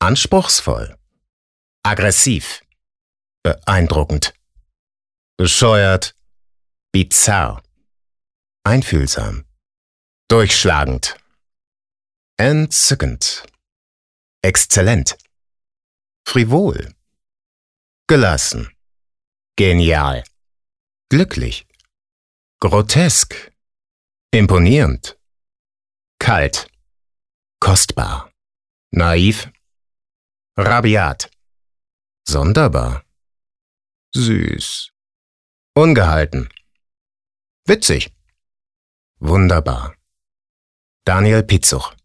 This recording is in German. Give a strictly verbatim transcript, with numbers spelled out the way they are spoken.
Anspruchsvoll. Aggressiv. Beeindruckend. Bescheuert. Bizarr. Einfühlsam. Durchschlagend. Entzückend. Exzellent. Frivol. Gelassen. Genial. Glücklich. Grotesk. Imponierend. Kalt. Kostbar. Naiv. Rabiat. Sonderbar. Süß. Ungehalten. Witzig. Wunderbar. Daniel Pitzuch.